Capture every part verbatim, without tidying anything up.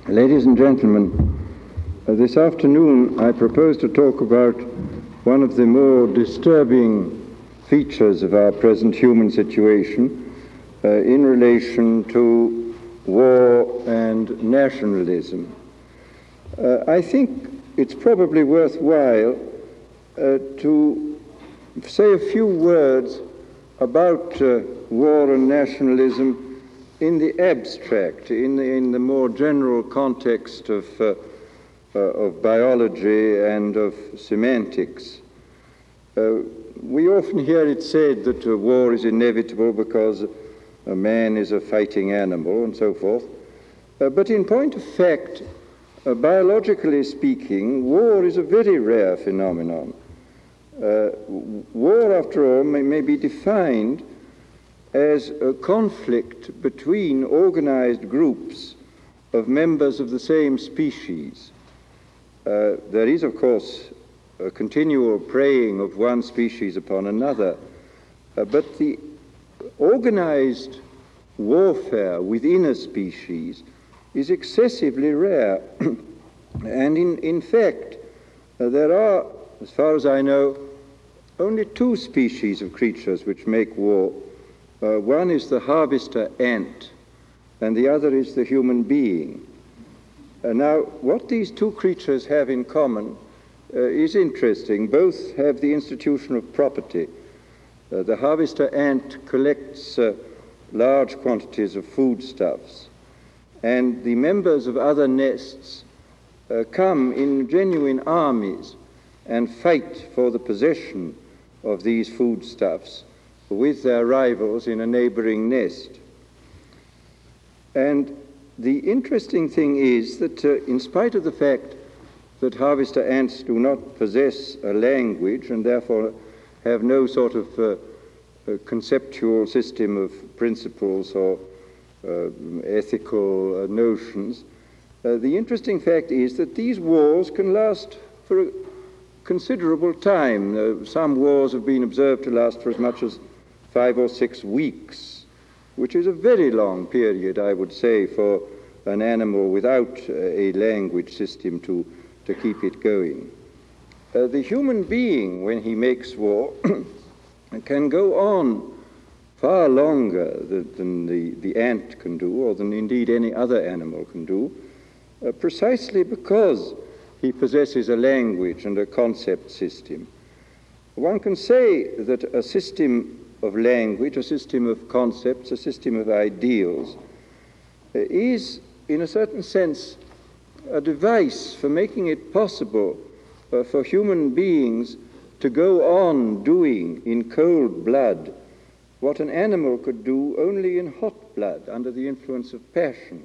Ladies and gentlemen, uh, this afternoon I propose to talk about one of the more disturbing features of our present human situation uh, in relation to war and nationalism. Uh, I think it's probably worthwhile uh, to say a few words about uh, war and nationalism in the abstract, in the, in the more general context of, uh, uh, of biology and of semantics. Uh, we often hear it said that uh, war is inevitable because a man is a fighting animal and so forth. Uh, but in point of fact, uh, biologically speaking, war is a very rare phenomenon. Uh, war, after all, may, may be defined as a conflict between organized groups of members of the same species. Uh, there is, of course, a continual preying of one species upon another, uh, but the organized warfare within a species is excessively rare. And in, in fact, uh, there are, as far as I know, only two species of creatures which make war. Uh, one is the harvester ant, and the other is the human being. Uh, now, what these two creatures have in common uh, is interesting. Both have the institution of property. Uh, the harvester ant collects uh, large quantities of foodstuffs, and the members of other nests uh, come in genuine armies and fight for the possession of these foodstuffs with their rivals in a neighboring nest. And the interesting thing is that uh, in spite of the fact that harvester ants do not possess a language and therefore have no sort of uh, uh, conceptual system of principles or uh, ethical uh, notions, uh, the interesting fact is that these wars can last for a considerable time. Uh, some wars have been observed to last for as much as five or six weeks, which is a very long period, I would say, for an animal without uh, a language system to, to keep it going. Uh, the human being, when he makes war, can go on far longer than, than the, the ant can do, or than indeed any other animal can do, uh, precisely because he possesses a language and a concept system. One can say that a system of language, a system of concepts, a system of ideals, uh, is, in a certain sense, a device for making it possible uh, for human beings to go on doing in cold blood what an animal could do only in hot blood, under the influence of passion.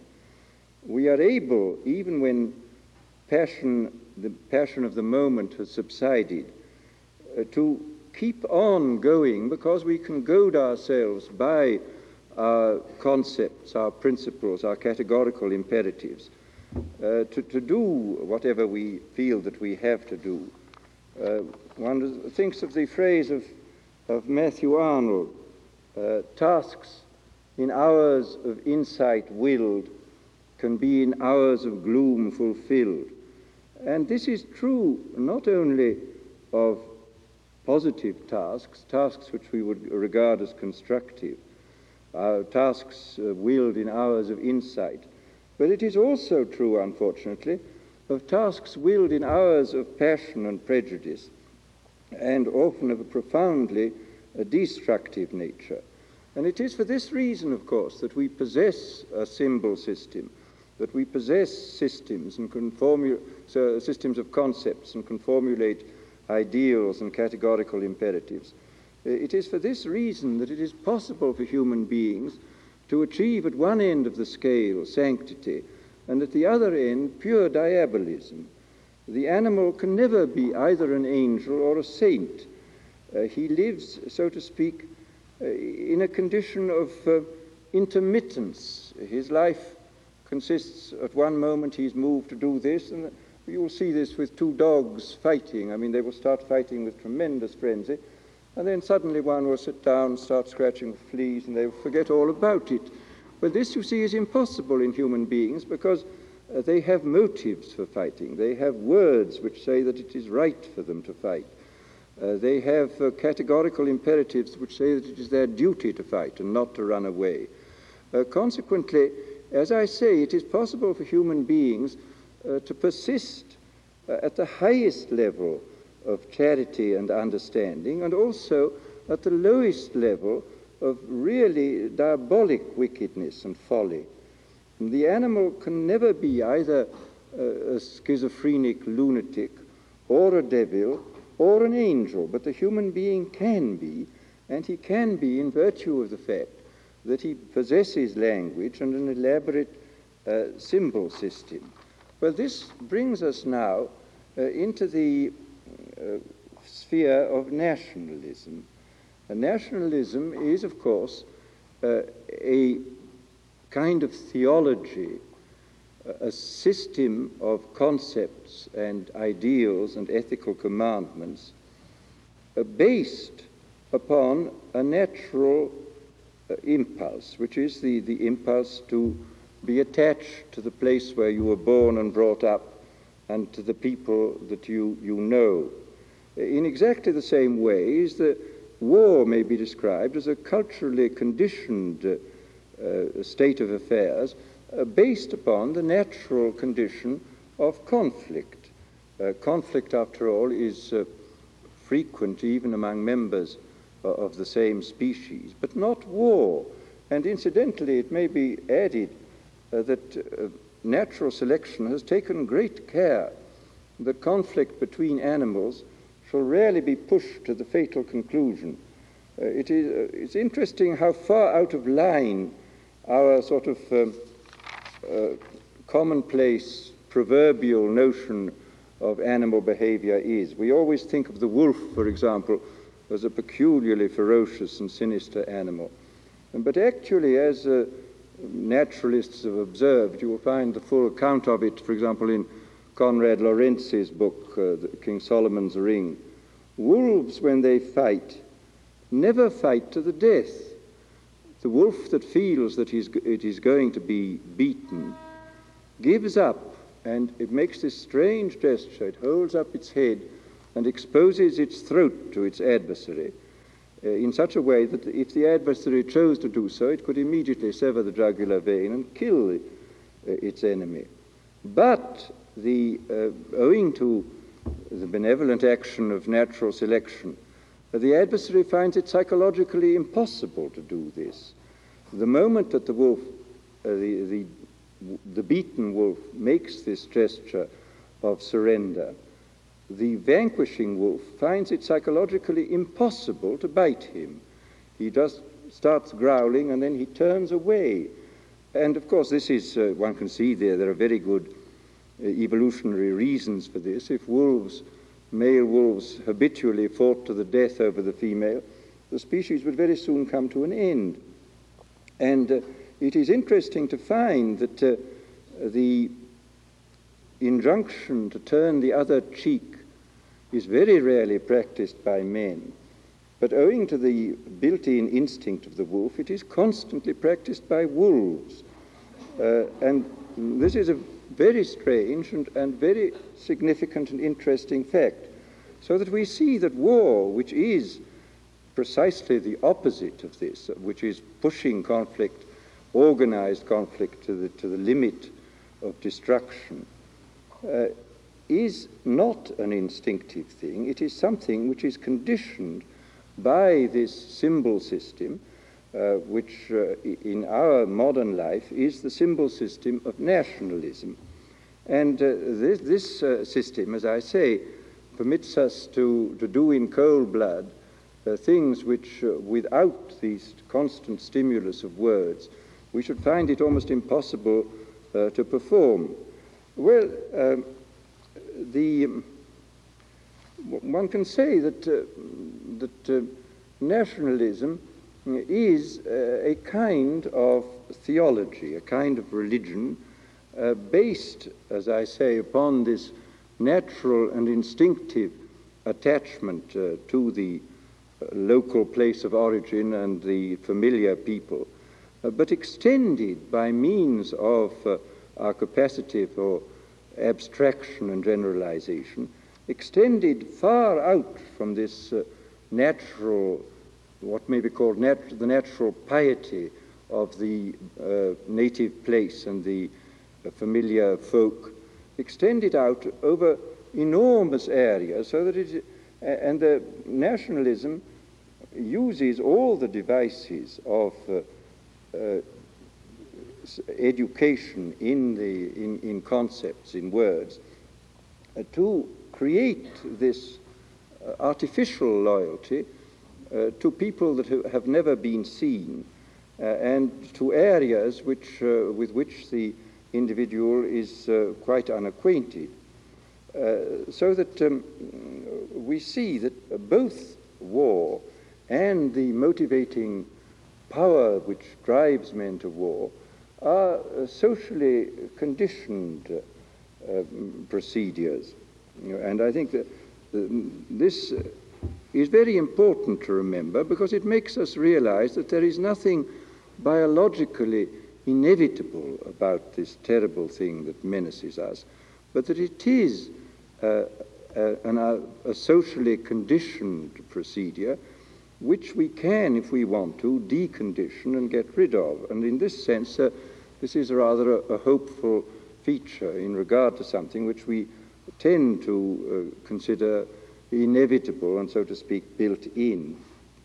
We are able, even when passion, the passion of the moment has subsided, uh, to keep on going because we can goad ourselves by our concepts, our principles, our categorical imperatives, uh, to, to do whatever we feel that we have to do. Uh, one thinks of the phrase of, of Matthew Arnold, uh, tasks in hours of insight willed can be in hours of gloom fulfilled. And this is true not only of positive tasks, tasks which we would regard as constructive, uh, tasks uh, willed in hours of insight. But it is also true, unfortunately, of tasks willed in hours of passion and prejudice, and often of a profoundly uh, destructive nature. And it is for this reason, of course, that we possess a symbol system, that we possess systems and can formu- so systems of concepts and can formulate ideals and categorical imperatives. It is for this reason that it is possible for human beings to achieve at one end of the scale sanctity and at the other end pure diabolism. The animal can never be either an angel or a saint. Uh, he lives, so to speak, uh, in a condition of uh, intermittence. His life consists, at one moment he's moved to do this, and you'll see this with two dogs fighting. I mean, they will start fighting with tremendous frenzy, and then suddenly one will sit down, start scratching with fleas, and they will forget all about it. But this, you see, is impossible in human beings because uh, they have motives for fighting. They have words which say that it is right for them to fight. Uh, they have uh, categorical imperatives which say that it is their duty to fight and not to run away. Uh, consequently, as I say, it is possible for human beings uh, to persist uh, at the highest level of charity and understanding, and also at the lowest level of really diabolic wickedness and folly. The animal can never be either a schizophrenic lunatic or a devil or an angel, but the human being can be, and he can be in virtue of the fact that he possesses language and an elaborate uh, symbol system. Well, this brings us now uh, into the uh, sphere of nationalism. Uh, nationalism is, of course, uh, a kind of theology, a system of concepts and ideals and ethical commandments uh, based upon a natural uh, impulse, which is the, the impulse to be attached to the place where you were born and brought up and to the people that you, you know. In exactly the same way is that war may be described as a culturally conditioned uh, uh, state of affairs uh, based upon the natural condition of conflict. Uh, conflict, after all, is uh, frequent even among members uh, of the same species, but not war. And incidentally, it may be added uh, that uh, natural selection has taken great care that conflict between animals shall rarely be pushed to the fatal conclusion. Uh, it is, uh, it's interesting how far out of line our sort of um, uh, commonplace proverbial notion of animal behavior is. We always think of the wolf, for example, as a peculiarly ferocious and sinister animal. But actually, as uh, naturalists have observed, you will find the full account of it, for example, in Konrad Lorenz's book, uh, King Solomon's Ring. Wolves, when they fight, never fight to the death. The wolf that feels that he's, it is going to be beaten gives up, and it makes this strange gesture. It holds up its head and exposes its throat to its adversary uh, in such a way that if the adversary chose to do so, it could immediately sever the jugular vein and kill uh, its enemy. But the, uh, owing to the benevolent action of natural selection, uh, the adversary finds it psychologically impossible to do this. The moment that the wolf, uh, the, the, the beaten wolf, makes this gesture of surrender, the vanquishing wolf finds it psychologically impossible to bite him. He just starts growling and then he turns away. And of course, this is, uh, one can see there, there are very good uh, evolutionary reasons for this. If wolves, male wolves, habitually fought to the death over the female, the species would very soon come to an end. And uh, it is interesting to find that uh, the injunction to turn the other cheek is very rarely practiced by men. But owing to the built-in instinct of the wolf, it is constantly practiced by wolves. Uh, and this is a very strange and, and very significant and interesting fact. So that we see that war, which is precisely the opposite of this, which is pushing conflict, organized conflict to the, to the limit of destruction, uh, is not an instinctive thing. It is something which is conditioned by this symbol system, uh, which uh, in our modern life is the symbol system of nationalism. And uh, this, this uh, system, as I say, permits us to, to do in cold blood uh, things which, uh, without these constant stimulus of words, we should find it almost impossible uh, to perform. Well, um, the um, one can say that uh, that uh, nationalism is uh, a kind of theology, a kind of religion uh, based, as I say, upon this natural and instinctive attachment uh, to the uh, local place of origin and the familiar people, uh, but extended by means of uh, our capacity for abstraction and generalization, extended far out from this uh, natural, what may be called nat the natural piety of the uh, native place and the uh, familiar folk, extended out over enormous areas, so that it, uh, and the nationalism uses all the devices of uh, uh, education in, the, in, in concepts, in words, uh, to create this uh, artificial loyalty uh, to people that ha have never been seen, uh, and to areas which, uh, with which the individual is uh, quite unacquainted. Uh, so that um, we see that both war and the motivating power which drives men to war are uh, socially conditioned uh, uh, procedures. You know, and I think that uh, this is very important to remember, because it makes us realize that there is nothing biologically inevitable about this terrible thing that menaces us, but that it is uh, a, an, a, a socially conditioned procedure which we can, if we want to, decondition and get rid of. And in this sense, uh, this is rather a, a hopeful feature in regard to something which we tend to uh, consider inevitable and, so to speak, built in.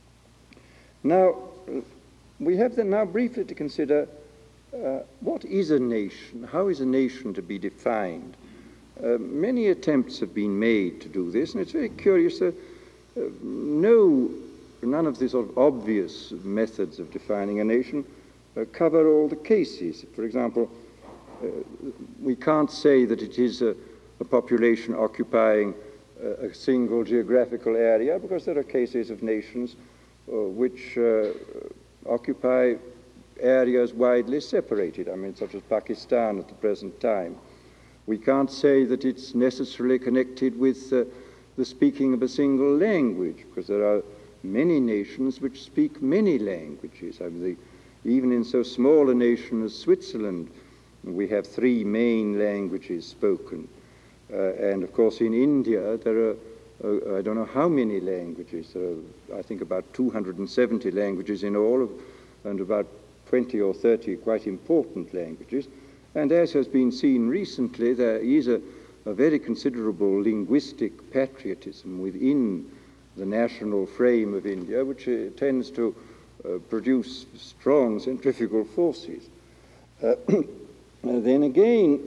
Now, we have then now briefly to consider uh, what is a nation? How is a nation to be defined? Uh, many attempts have been made to do this, and it's very curious that uh, no, none of the sort of obvious methods of defining a nation uh, cover all the cases. For example, uh, we can't say that it is a, a population occupying a, a single geographical area, because there are cases of nations uh, which uh, occupy areas widely separated, I mean, such as Pakistan at the present time. We can't say that it's necessarily connected with uh, the speaking of a single language, because there are many nations which speak many languages. I mean, the, even in so small a nation as Switzerland, we have three main languages spoken. Uh, and of course in India there are, uh, I don't know how many languages, there are, I think about two hundred seventy languages in all, of, and about twenty or thirty quite important languages. And as has been seen recently, there is a, a very considerable linguistic patriotism within the national frame of India, which uh, tends to uh, produce strong centrifugal forces. Uh, then again,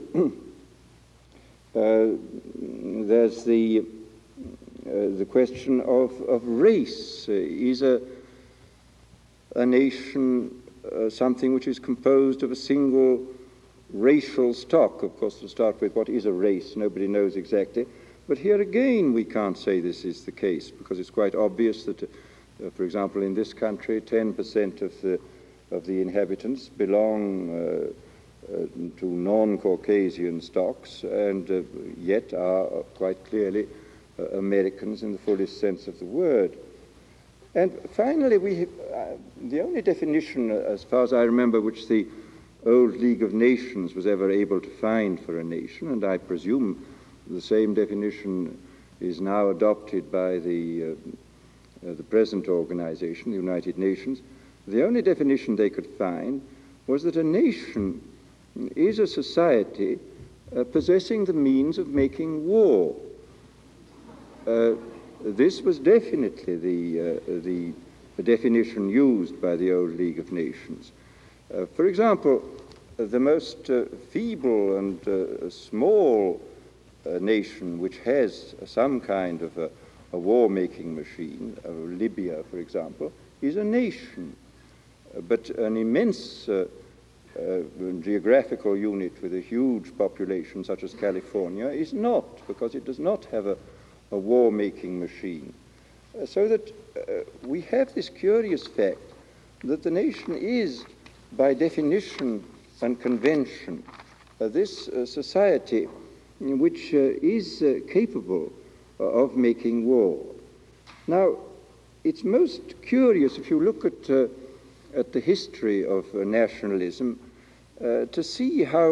uh, there's the, uh, the question of, of race. Uh, is a, a nation uh, something which is composed of a single racial stock? Of course, to start with, what is a race? Nobody knows exactly. But here again, we can't say this is the case, because it's quite obvious that, uh, for example, in this country, ten percent of the, of the inhabitants belong uh, uh, to non-Caucasian stocks, and uh, yet are quite clearly uh, Americans in the fullest sense of the word. And finally, we, uh, the only definition, uh, as far as I remember, which the old League of Nations was ever able to find for a nation, and I presume the same definition is now adopted by the, uh, uh, the present organization, the United Nations. The only definition they could find was that a nation is a society uh, possessing the means of making war. Uh, this was definitely the, uh, the, the definition used by the old League of Nations. Uh, for example, uh, the most uh, feeble and uh, small uh, nation which has some kind of a, a war-making machine, uh, Libya, for example, is a nation. Uh, but an immense uh, uh, geographical unit with a huge population, such as California, is not, because it does not have a, a war-making machine. Uh, so that uh, we have this curious fact that the nation is, by definition and convention, uh, this uh, society which uh, is uh, capable uh, of making war. Now, it's most curious, if you look at, uh, at the history of uh, nationalism, uh, to see how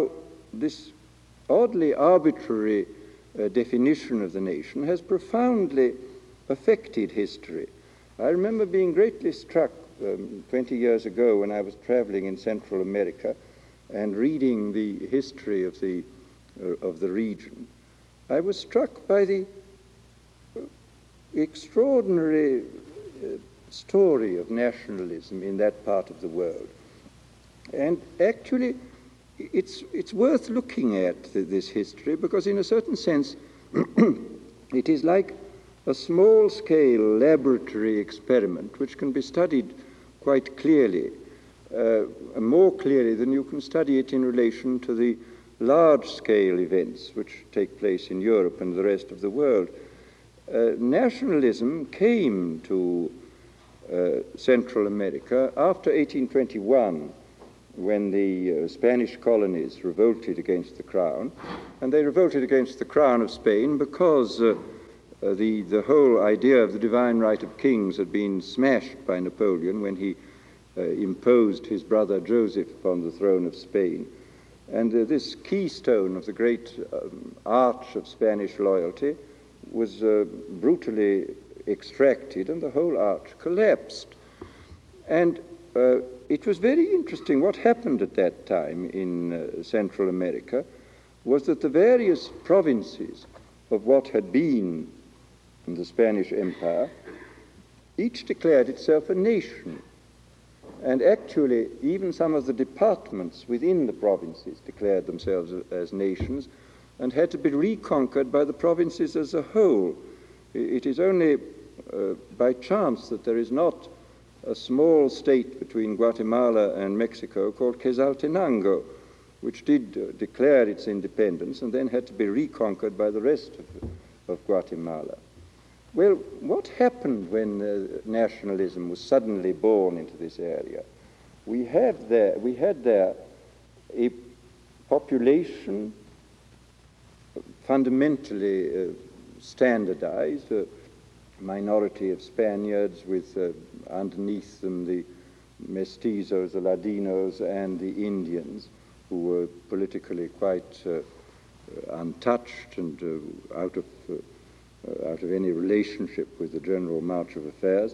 this oddly arbitrary uh, definition of the nation has profoundly affected history. I remember being greatly struck um, twenty years ago when I was traveling in Central America and reading the history of the, uh, of the region. I was struck by the extraordinary uh, story of nationalism in that part of the world. And actually, it's, it's worth looking at th this history because in a certain sense, it is like a small-scale laboratory experiment which can be studied quite clearly, uh, more clearly than you can study it in relation to the large-scale events which take place in Europe and the rest of the world. Uh, nationalism came to uh, Central America after eighteen twenty-one, when the uh, Spanish colonies revolted against the crown, and they revolted against the crown of Spain because uh, uh, the, the whole idea of the divine right of kings had been smashed by Napoleon when he uh, imposed his brother Joseph upon the throne of Spain. And uh, this keystone of the great um, arch of Spanish loyalty was uh, brutally extracted, and the whole arch collapsed. And uh, it was very interesting. What happened at that time in uh, Central America was that the various provinces of what had been the Spanish Empire each declared itself a nation. And actually, even some of the departments within the provinces declared themselves as nations and had to be reconquered by the provinces as a whole. It is only uh, by chance that there is not a small state between Guatemala and Mexico called Quetzaltenango, which did uh, declare its independence and then had to be reconquered by the rest of, of Guatemala. Well, what happened when uh, nationalism was suddenly born into this area? We, have there, we had there a population fundamentally uh, standardized, a minority of Spaniards with uh, underneath them the mestizos, the Ladinos, and the Indians, who were politically quite uh, untouched and uh, out of uh, Uh, out of any relationship with the general march of affairs.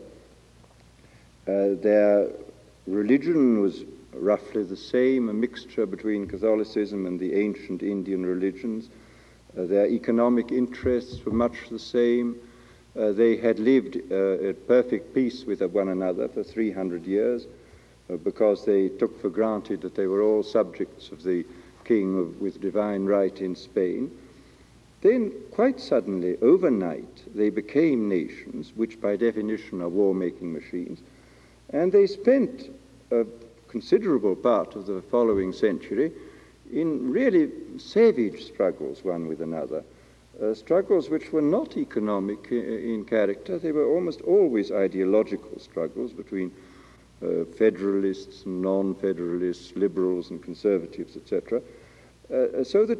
Uh, their religion was roughly the same, a mixture between Catholicism and the ancient Indian religions. Uh, their economic interests were much the same. Uh, they had lived uh, at perfect peace with one another for three hundred years uh, because they took for granted that they were all subjects of the king of, with divine right in Spain. Then, quite suddenly, overnight, they became nations, which by definition are war-making machines, and they spent a considerable part of the following century in really savage struggles one with another, uh, struggles which were not economic in character. They were almost always ideological struggles between uh, federalists and non-federalists, liberals and conservatives, et cetera, uh, so that,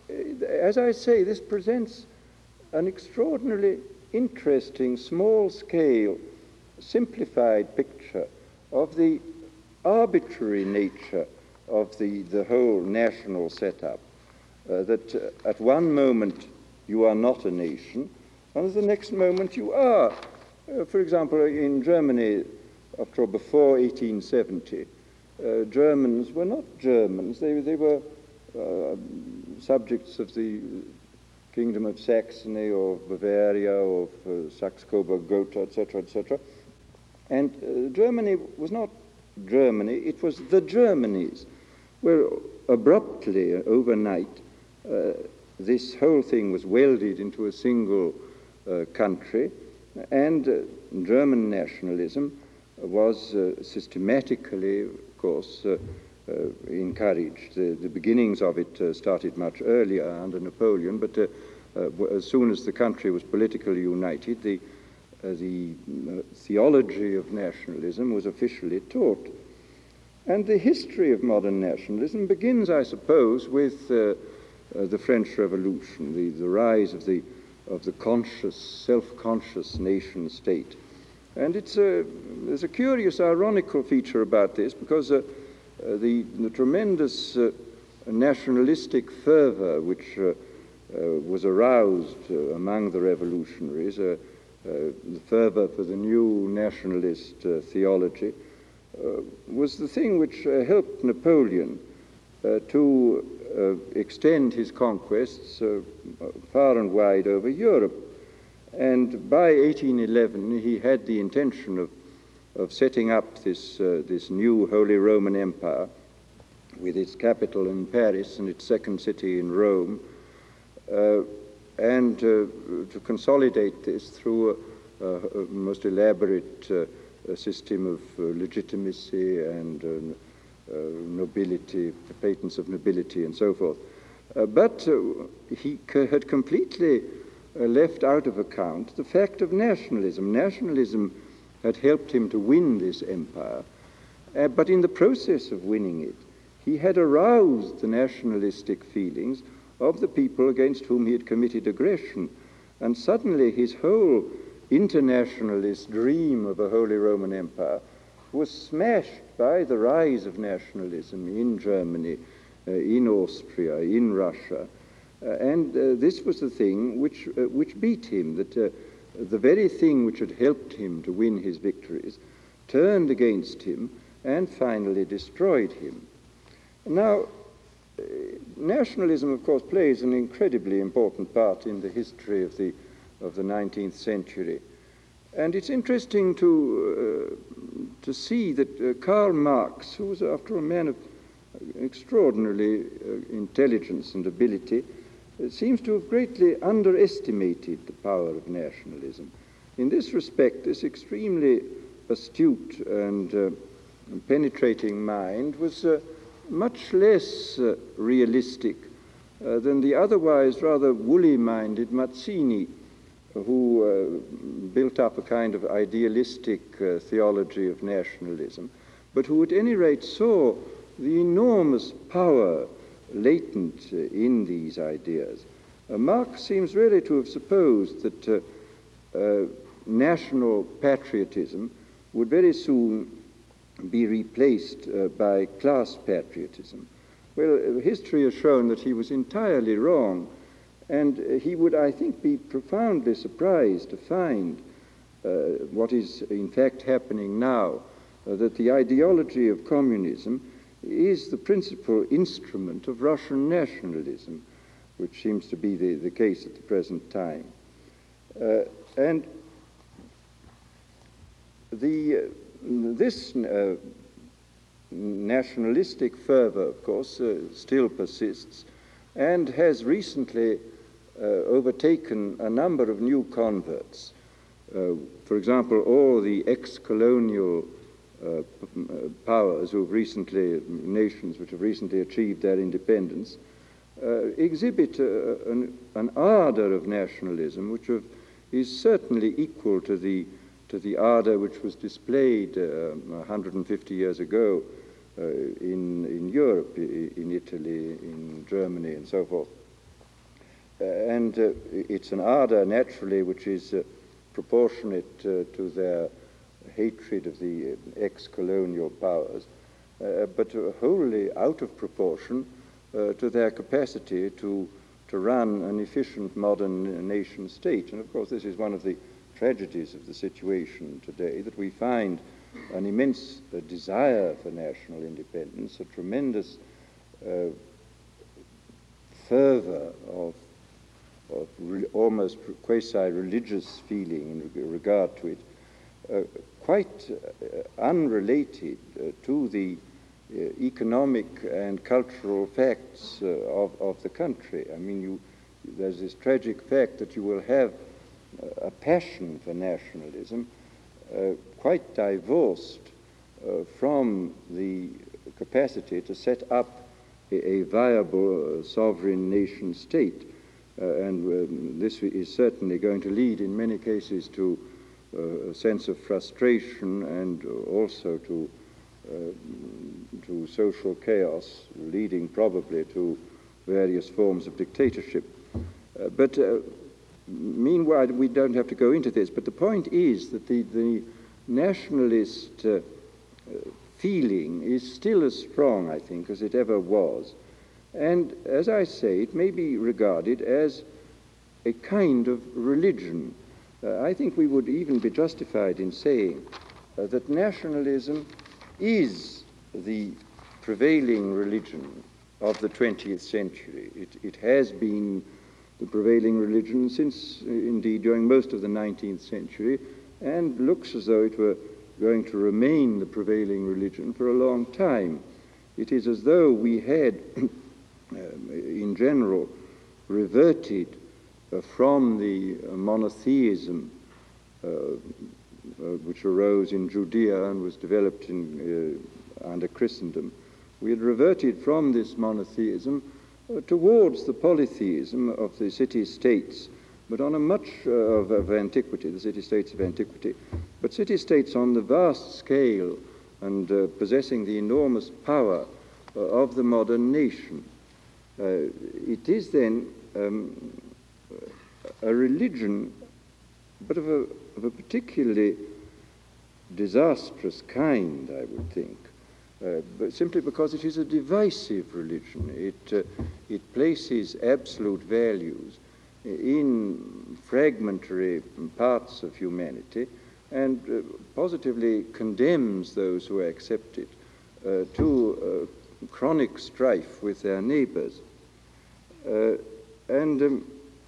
as I say, this presents an extraordinarily interesting, small-scale, simplified picture of the arbitrary nature of the, the whole national setup, uh, that uh, at one moment you are not a nation, and at the next moment you are. Uh, for example, in Germany, after or before eighteen seventy, uh, Germans were not Germans, they, they were Uh, subjects of the Kingdom of Saxony or Bavaria or uh, Saxe-Coburg-Gotha, et cetera, et cetera. And uh, Germany was not Germany, it was the Germanies. Well, abruptly, uh, overnight, uh, this whole thing was welded into a single uh, country, and uh, German nationalism was uh, systematically, of course, uh, Uh, encouraged. The, the beginnings of it uh, started much earlier under Napoleon, but uh, uh, as soon as the country was politically united, the, uh, the uh, theology of nationalism was officially taught. And the history of modern nationalism begins, I suppose, with uh, uh, the French Revolution, the, the rise of the, of the conscious, self-conscious nation-state. And it's a, there's a curious, ironical feature about this, because uh, Uh, the, the tremendous uh, nationalistic fervor which uh, uh, was aroused uh, among the revolutionaries, uh, uh, the fervor for the new nationalist uh, theology, uh, was the thing which uh, helped Napoleon uh, to uh, extend his conquests uh, far and wide over Europe. And by eighteen eleven, he had the intention of, of setting up this, uh, this new Holy Roman Empire with its capital in Paris and its second city in Rome, uh, and uh, to consolidate this through a, a most elaborate uh, a system of uh, legitimacy and uh, uh, nobility, patents of nobility and so forth. Uh, but uh, he c- had completely uh, left out of account the fact of nationalism. Nationalism had helped him to win this empire, uh, but in the process of winning it, he had aroused the nationalistic feelings of the people against whom he had committed aggression. And suddenly his whole internationalist dream of a Holy Roman Empire was smashed by the rise of nationalism in Germany, uh, in Austria, in Russia. Uh, and uh, this was the thing which, uh, which beat him, that uh, the very thing which had helped him to win his victories turned against him and finally destroyed him. Now, uh, nationalism, of course, plays an incredibly important part in the history of the of the nineteenth century. And it's interesting to, uh, to see that uh, Karl Marx, who was, after all, a man of extraordinarily uh, intelligence and ability, uh, seems to have greatly underestimated the power of nationalism. In this respect, this extremely astute and uh, penetrating mind was uh, much less uh, realistic uh, than the otherwise rather woolly-minded Mazzini, who uh, built up a kind of idealistic uh, theology of nationalism, but who at any rate saw the enormous power latent uh, in these ideas. Uh, Marx seems really to have supposed that uh, uh, national patriotism would very soon be replaced uh, by class patriotism. Well, history has shown that he was entirely wrong. And he would, I think, be profoundly surprised to find uh, what is in fact happening now, uh, that the ideology of communism is the principal instrument of Russian nationalism, which seems to be the, the case at the present time. Uh, and the, uh, this uh, nationalistic fervor, of course, uh, still persists and has recently Uh, overtaken a number of new converts. Uh, for example, all the ex-colonial uh, p- powers who have recently, nations which have recently achieved their independence, uh, exhibit uh, an, an ardor of nationalism which have, is certainly equal to the, to the ardor which was displayed uh, one hundred fifty years ago uh, in, in Europe, in Italy, in Germany, and so forth. Uh, and uh, it's an ardor, naturally, which is uh, proportionate uh, to their hatred of the ex-colonial powers, uh, but uh, wholly out of proportion uh, to their capacity to, to run an efficient modern nation state. And of course, this is one of the tragedies of the situation today, that we find an immense uh, desire for national independence, a tremendous uh, fervor of of re- almost quasi-religious feeling in regard to it, uh, quite uh, unrelated uh, to the uh, economic and cultural facts uh, of, of the country. I mean, you, there's this tragic fact that you will have uh, a passion for nationalism uh, quite divorced uh, from the capacity to set up a, a viable uh, sovereign nation state. Uh, and um, this is certainly going to lead in many cases to uh, a sense of frustration and also to, uh, to social chaos, leading probably to various forms of dictatorship. Uh, but uh, meanwhile, we don't have to go into this, but the point is that the, the nationalist uh, feeling is still as strong, I think, as it ever was. And as I say, it may be regarded as a kind of religion. Uh, I think we would even be justified in saying uh, that nationalism is the prevailing religion of the twentieth century. It, it has been the prevailing religion since, uh, indeed, during most of the nineteenth century, and looks as though it were going to remain the prevailing religion for a long time. It is as though we had, um, in general, reverted uh, from the uh, monotheism uh, uh, which arose in Judea and was developed in, uh, under Christendom. We had reverted from this monotheism uh, towards the polytheism of the city-states, but on a much uh, of, of antiquity, the city-states of antiquity, but city-states on the vast scale and uh, possessing the enormous power uh, of the modern nation. Uh, it is then um, a religion, but of a, of a particularly disastrous kind, I would think, uh, but simply because it is a divisive religion. It, uh, it places absolute values in fragmentary parts of humanity and uh, positively condemns those who accept it uh, to uh, chronic strife with their neighbors. Uh, and um,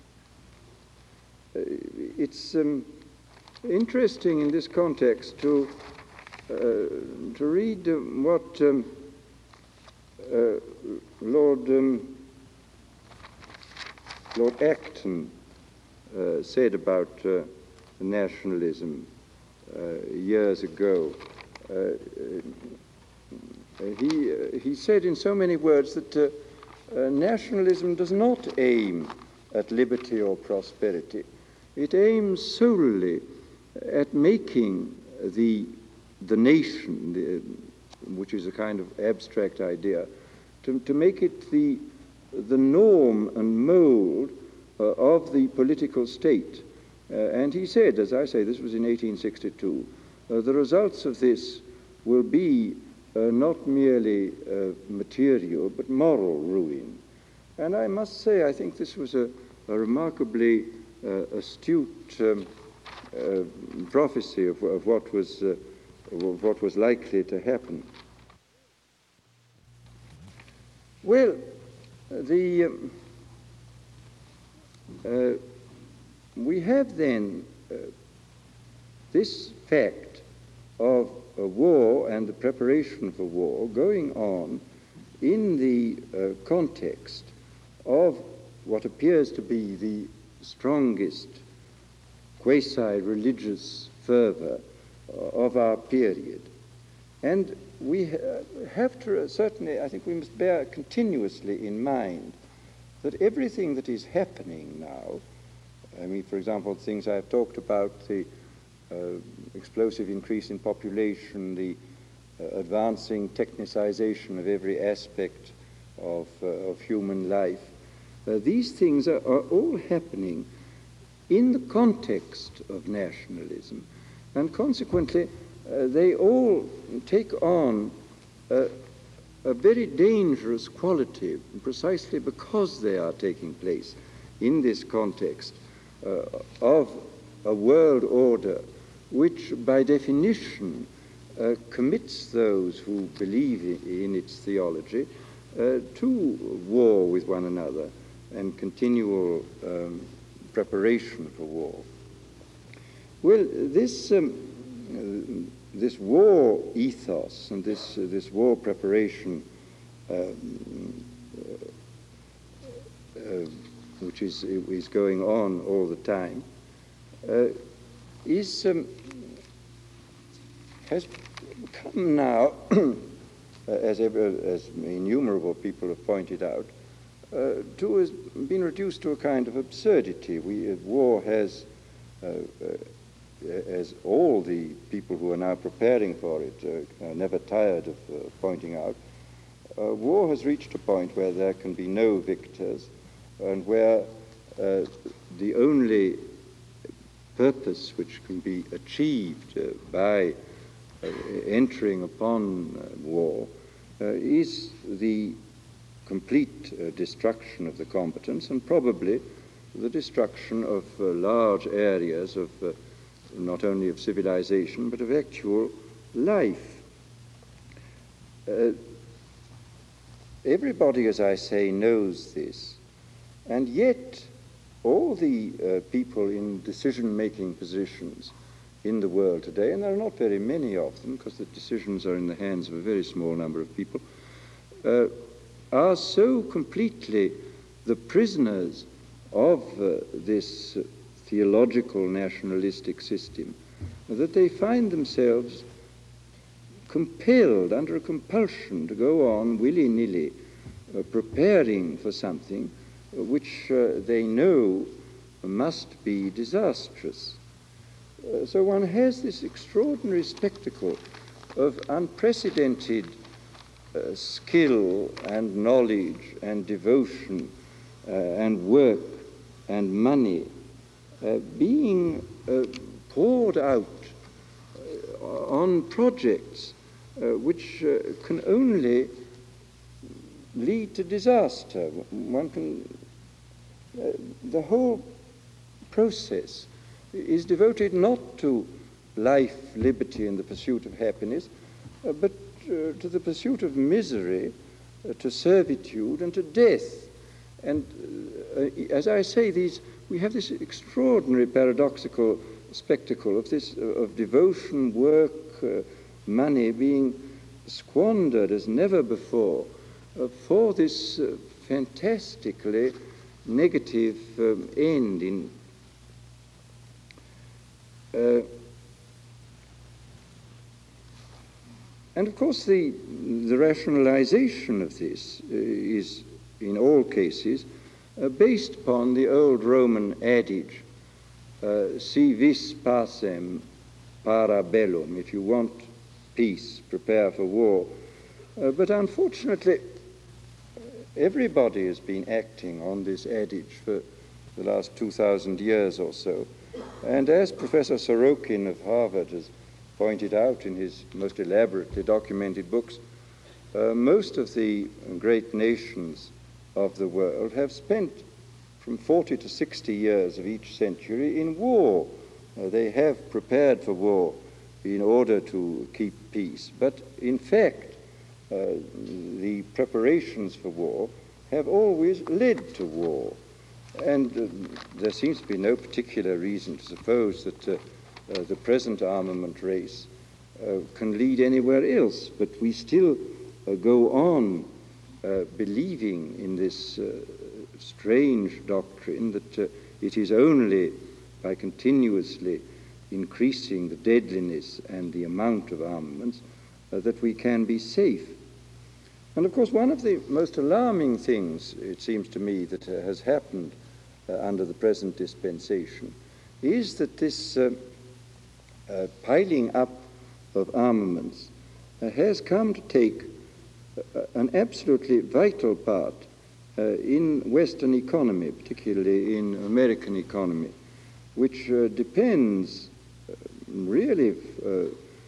it's um, interesting in this context to, uh, to read uh, what um, uh, Lord um, Lord Acton uh, said about uh, nationalism uh, years ago. Uh, uh, he, uh, he said in so many words that uh, uh, nationalism does not aim at liberty or prosperity. It aims solely at making the, the nation, the, which is a kind of abstract idea, to, to make it the the norm and mold uh, of the political state. Uh, and he said, as I say, this was in eighteen sixty-two, uh, the results of this will be uh, not merely uh, material, but moral ruin. And I must say, I think this was a, a remarkably uh, astute um, uh, prophecy of, of, what was, uh, of what was likely to happen. Well, The, um, uh, we have then uh, this fact of a war and the preparation for war going on in the uh, context of what appears to be the strongest quasi-religious fervor uh, of our period. And we ha- have to, uh, certainly, I think we must bear continuously in mind that everything that is happening now, I mean, for example, things I've talked about, the uh, explosive increase in population, the uh, advancing technicization of every aspect of, uh, of human life, uh, these things are, are all happening in the context of nationalism, and consequently, Uh, they all take on uh, a very dangerous quality precisely because they are taking place in this context uh, of a world order which by definition uh, commits those who believe in its theology uh, to war with one another and continual um, preparation for war. Well, this um, Uh, this war ethos and this uh, this war preparation, um, uh, uh, which is is going on all the time, uh, is um, has come now, as ever, as innumerable people have pointed out, uh, to has been reduced to a kind of absurdity. We uh, war has. Uh, uh, as all the people who are now preparing for it uh, are never tired of uh, pointing out, uh, war has reached a point where there can be no victors and where uh, the only purpose which can be achieved uh, by uh, entering upon uh, war uh, is the complete uh, destruction of the combatants, and probably the destruction of uh, large areas of uh, not only of civilization but of actual life. Uh, everybody, as I say, knows this, and yet all the uh, people in decision-making positions in the world today, and there are not very many of them because the decisions are in the hands of a very small number of people, uh, are so completely the prisoners of uh, this uh, theological nationalistic system that they find themselves compelled, under a compulsion, to go on willy-nilly uh, preparing for something which uh, they know must be disastrous. Uh, so one has this extraordinary spectacle of unprecedented uh, skill and knowledge and devotion uh, and work and money uh, being uh, poured out uh, on projects uh, which uh, can only lead to disaster. One can, uh, the whole process is devoted not to life, liberty, and the pursuit of happiness, uh, but uh, to the pursuit of misery, uh, to servitude, and to death. And uh, as I say, these we have this extraordinary paradoxical spectacle of this uh, of devotion, work, uh, money being squandered as never before uh, for this uh, fantastically negative um, end in Uh, and of course the, the rationalization of this uh, is in all cases uh, based upon the old Roman adage, uh, si vis pacem para bellum, if you want peace, prepare for war. Uh, but unfortunately, everybody has been acting on this adage for the last two thousand years or so. And as Professor Sorokin of Harvard has pointed out in his most elaborately documented books, uh, most of the great nations of the world have spent from forty to sixty years of each century in war. Uh, they have prepared for war in order to keep peace. But in fact, uh, the preparations for war have always led to war. And uh, there seems to be no particular reason to suppose that uh, uh, the present armament race uh, can lead anywhere else. But we still uh, go on uh, believing in this uh, strange doctrine that uh, it is only by continuously increasing the deadliness and the amount of armaments uh, that we can be safe. And of course, one of the most alarming things, it seems to me, that uh, has happened Uh, under the present dispensation is that this uh, uh, piling up of armaments uh, has come to take uh, an absolutely vital part uh, in Western economy, particularly in American economy, which uh, depends uh, really uh,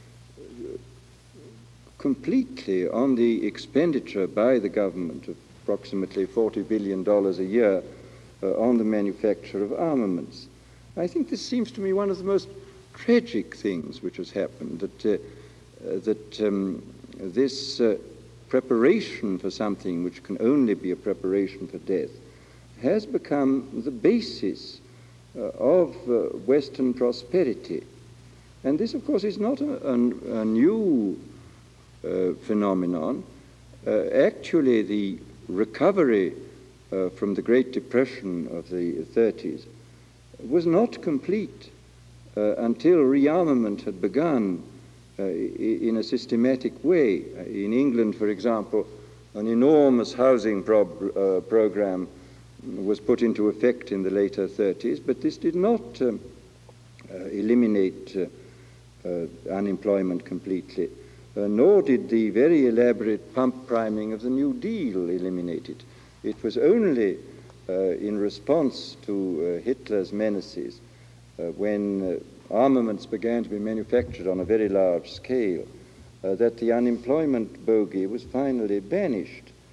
completely on the expenditure by the government of approximately forty billion dollars a year Uh, on the manufacture of armaments. I think this seems to me one of the most tragic things which has happened, that, uh, uh, that um, this uh, preparation for something which can only be a preparation for death has become the basis uh, of uh, Western prosperity. And this, of course, is not a, a, a new uh, phenomenon. Uh, actually, the recovery Uh, from the Great Depression of the thirties was not complete uh, until rearmament had begun uh, in a systematic way. In England, for example, an enormous housing prob uh, program was put into effect in the later thirties, but this did not um, uh, eliminate uh, uh, unemployment completely, uh, nor did the very elaborate pump priming of the New Deal eliminate it. It was only uh, in response to uh, Hitler's menaces, uh, when uh, armaments began to be manufactured on a very large scale, uh, that the unemployment bogey was finally banished.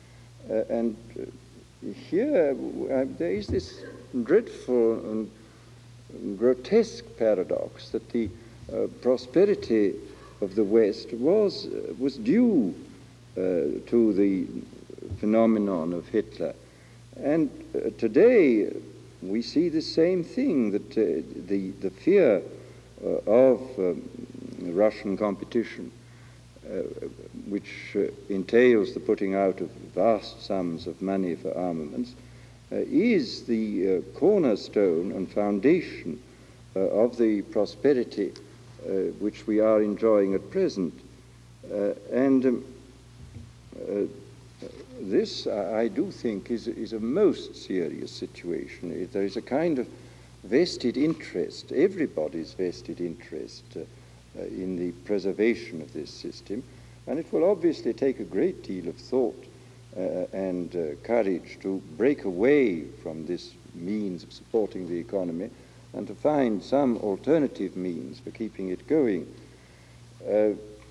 Uh, and uh, here uh, there is this dreadful and grotesque paradox that the uh, prosperity of the West was, uh, was due uh, to the phenomenon of Hitler. And uh, today we see the same thing, that uh, the, the fear uh, of um, Russian competition, uh, which uh, entails the putting out of vast sums of money for armaments, uh, is the uh, cornerstone and foundation uh, of the prosperity uh, which we are enjoying at present. Uh, and um, uh, this, I do think, is, is a most serious situation. There is a kind of vested interest, everybody's vested interest uh, uh, in the preservation of this system, and it will obviously take a great deal of thought uh, and uh, courage to break away from this means of supporting the economy and to find some alternative means for keeping it going. Uh,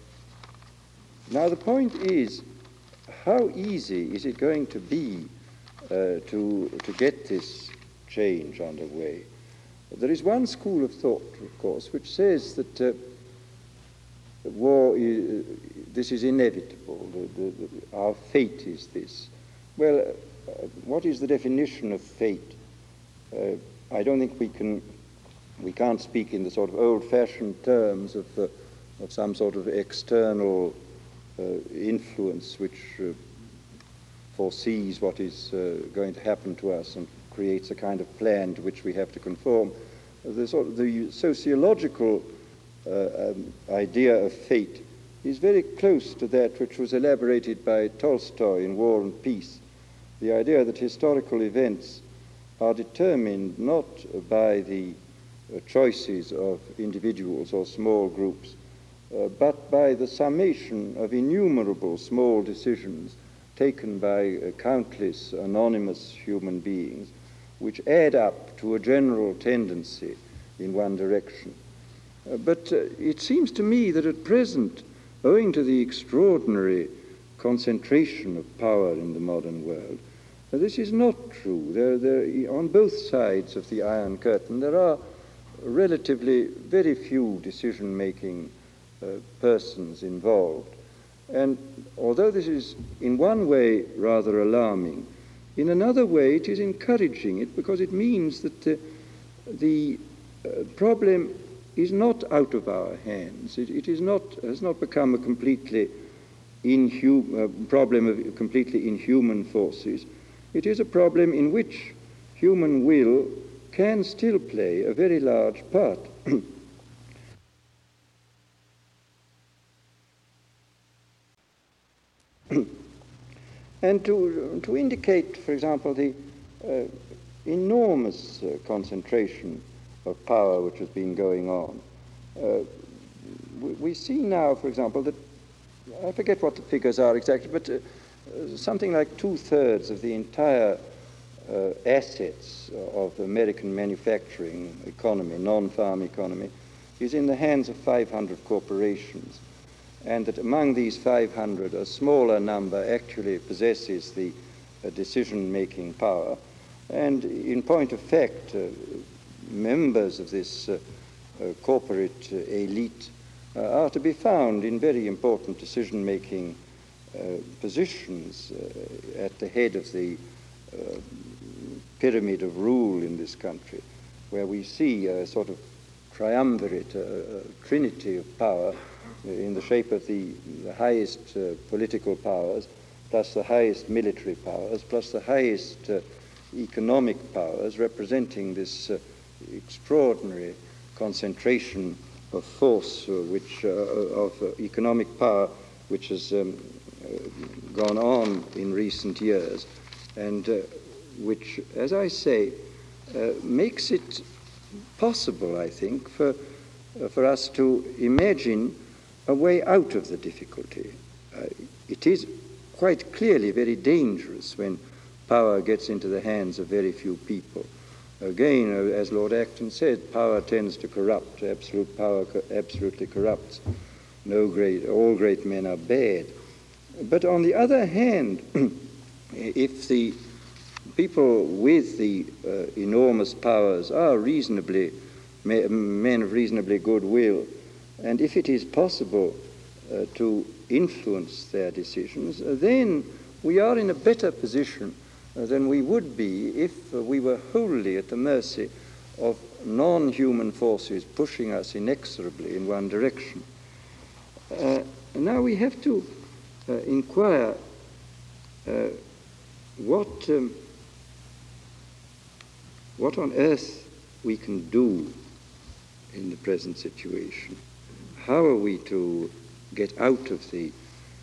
now the point is, how easy is it going to be uh, to, to get this change underway? There is one school of thought, of course, which says that uh, war, is, this is inevitable, the, the, the, our fate is this. Well, uh, what is the definition of fate? Uh, I don't think we can, we can't speak in the sort of old-fashioned terms of, uh, of some sort of external Uh, influence which uh, foresees what is uh, going to happen to us and creates a kind of plan to which we have to conform. The, sort of, the sociological uh, um, idea of fate is very close to that which was elaborated by Tolstoy in War and Peace. The idea that historical events are determined not by the uh, choices of individuals or small groups, Uh, but by the summation of innumerable small decisions taken by uh, countless anonymous human beings, which add up to a general tendency in one direction. Uh, but uh, it seems to me that at present, owing to the extraordinary concentration of power in the modern world, uh, this is not true. There, there, on both sides of the Iron Curtain, there are relatively very few decision-making Uh, persons involved. And although this is in one way rather alarming, in another way it is encouraging it, because it means that uh, the uh, problem is not out of our hands. It, it is not, has not become a completely inhum uh, problem of completely inhuman forces. It is a problem in which human will can still play a very large part. And to, to indicate, for example, the uh, enormous uh, concentration of power which has been going on, uh, we, we see now, for example, that, I forget what the figures are exactly, but uh, uh, something like two-thirds of the entire uh, assets of American manufacturing economy, non-farm economy, is in the hands of five hundred corporations. And that among these five hundred, a smaller number actually possesses the uh, decision-making power. And in point of fact, uh, members of this uh, uh, corporate uh, elite uh, are to be found in very important decision-making uh, positions uh, at the head of the uh, pyramid of rule in this country, where we see a sort of triumvirate, a, a trinity of power in the shape of the, the highest uh, political powers, plus the highest military powers, plus the highest uh, economic powers, representing this uh, extraordinary concentration of force, uh, which uh, of uh, economic power, which has um, uh, gone on in recent years, and uh, which, as I say, uh, makes it possible, I think, for uh, for us to imagine a way out of the difficulty. Uh, it is quite clearly very dangerous when power gets into the hands of very few people. Again, uh, as Lord Acton said, power tends to corrupt. Absolute power co absolutely corrupts. No great, all great men are bad. But on the other hand, if the people with the uh, enormous powers are reasonably men of reasonably good will, and if it is possible uh, to influence their decisions, uh, then we are in a better position uh, than we would be if uh, we were wholly at the mercy of non-human forces pushing us inexorably in one direction. Uh, now we have to uh, inquire uh, what, um, what on earth we can do in the present situation. How are we to get out of the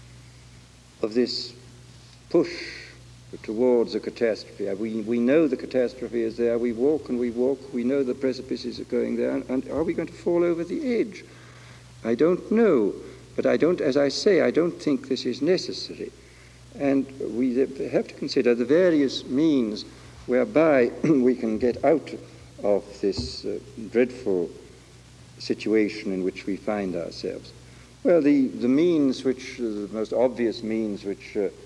of this push towards a catastrophe? We, we know the catastrophe is there. We walk and we walk. We know the precipices are going there. And are we going to fall over the edge? I don't know. But I don't, as I say, I don't think this is necessary. And we have to consider the various means whereby we can get out of this uh, dreadful situation in which we find ourselves. Well, the, the means which, uh, the most obvious means which uh, uh,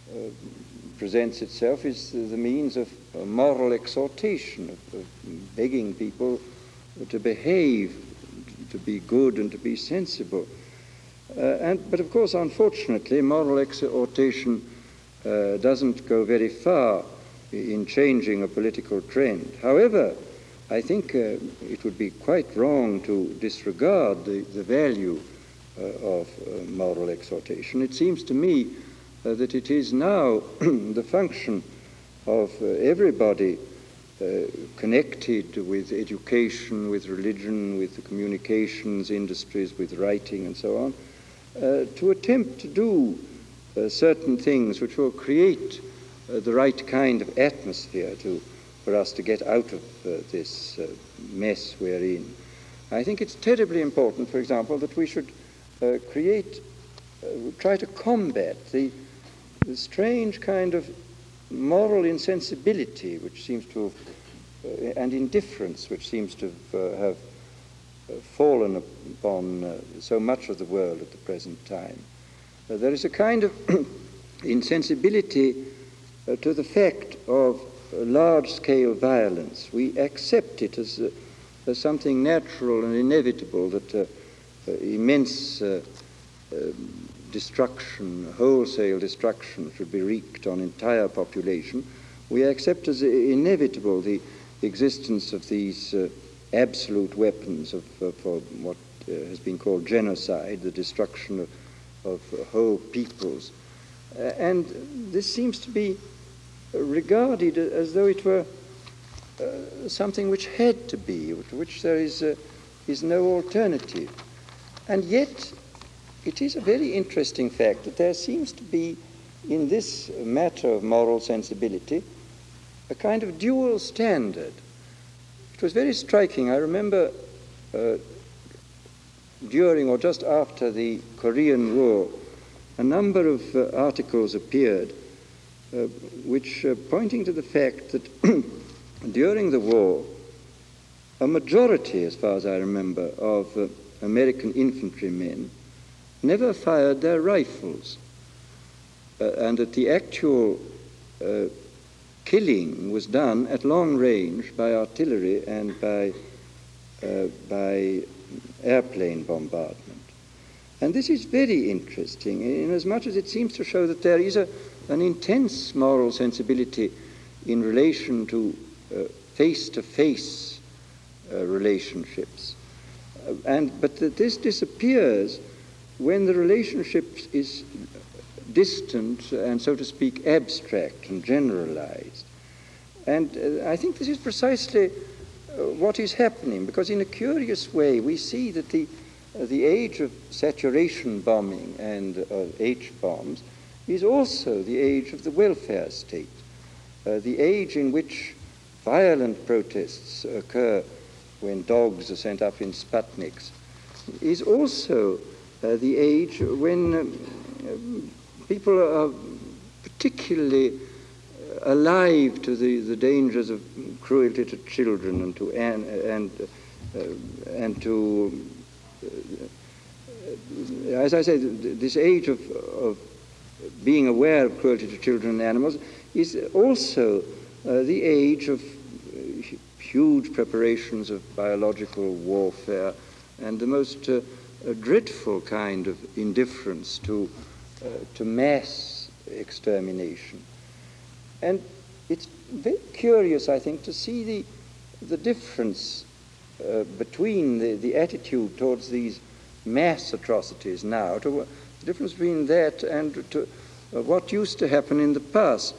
presents itself is the, the means of uh, moral exhortation, of, of begging people to behave, to be good and to be sensible. Uh, and, but of course, unfortunately, moral exhortation uh, doesn't go very far in changing a political trend. However, I think uh, it would be quite wrong to disregard the, the value uh, of uh, moral exhortation. It seems to me uh, that it is now the function of uh, everybody uh, connected with education, with religion, with the communications industries, with writing and so on, uh, to attempt to do uh, certain things which will create uh, the right kind of atmosphere to for us to get out of uh, this uh, mess we're in. I think it's terribly important, for example, that we should uh, create, uh, try to combat the, the strange kind of moral insensibility which seems to have, uh, and indifference which seems to have, uh, have uh, fallen upon uh, so much of the world at the present time. Uh, there is a kind of insensibility uh, to the fact of large-scale violence. We accept it as, uh, as something natural and inevitable, that uh, uh, immense uh, uh, destruction, wholesale destruction should be wreaked on entire population. We accept as inevitable the existence of these uh, absolute weapons of, uh, for what uh, has been called genocide, the destruction of, of uh, whole peoples. Uh, and this seems to be regarded as though it were uh, something which had to be, to which there is, uh, is no alternative. And yet, it is a very interesting fact that there seems to be, in this matter of moral sensibility, a kind of dual standard. It was very striking. I remember uh, during or just after the Korean War, a number of uh, articles appeared Uh, which uh, pointing to the fact that during the war, a majority, as far as I remember, of uh, American infantrymen never fired their rifles, uh, and that the actual uh, killing was done at long range by artillery and by, uh, by airplane bombardment. And this is very interesting, inasmuch as it seems to show that there is a an intense moral sensibility in relation to uh, face-to-face uh, relationships. Uh, and, but that this disappears when the relationship is distant and, so to speak, abstract and generalized. And uh, I think this is precisely uh, what is happening, because in a curious way we see that the, uh, the age of saturation bombing and uh, H-bombs is also the age of the welfare state, uh, the age in which violent protests occur when dogs are sent up in Sputniks, is also uh, the age when um, people are particularly alive to the, the dangers of cruelty to children and to and and, uh, and to uh, as I say, this age of, of being aware of cruelty to children and animals, is also uh, the age of uh, huge preparations of biological warfare and the most uh, dreadful kind of indifference to, uh, to mass extermination. And it's very curious, I think, to see the, the difference uh, between the, the attitude towards these mass atrocities now, to uh, the difference between that and to uh, what used to happen in the past.